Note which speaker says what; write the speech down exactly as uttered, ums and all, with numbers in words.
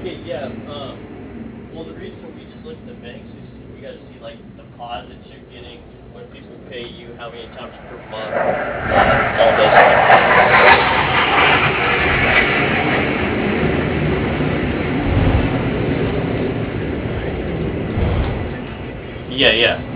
Speaker 1: Okay, yeah. Um, well, the reason we just look at the banks is we got to see like deposits you're getting when people pay you, how many times per month, uh, all those things. Yeah, yeah.